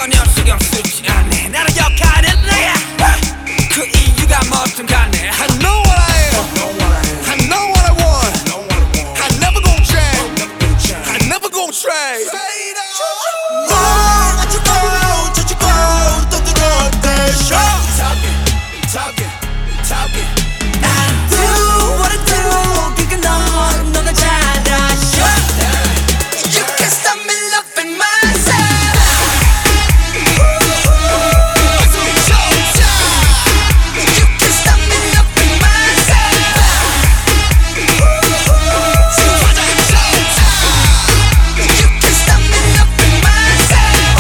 전혀 신경 쓰지 않네. 나를 욕하는 내가 그 이유가 뭐든 간에 I know what I am, I know what I want, I never gon' change, I never gon' trade. 멈추고 멈추고 또 들어올 때 Talking I do what I do 그게 너는 잘 아셔. You can't stop me loving myself. You can't stop me loving myself. You can't stop me loving myself.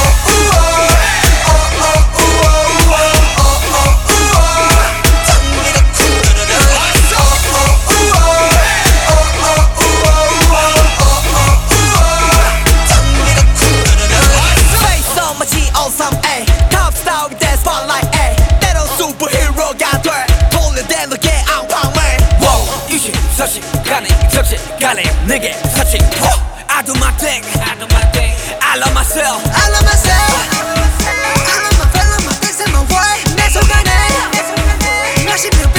Face on my G03 Top star with that spotlight 때론 슈퍼히어로가 돼 돌려댄 너의 앙팡맨. 유심서식간에 적시간에 내게 서식 I do my thing, I love myself, I love myself. I love my things and my way 내 속안에 몇십 년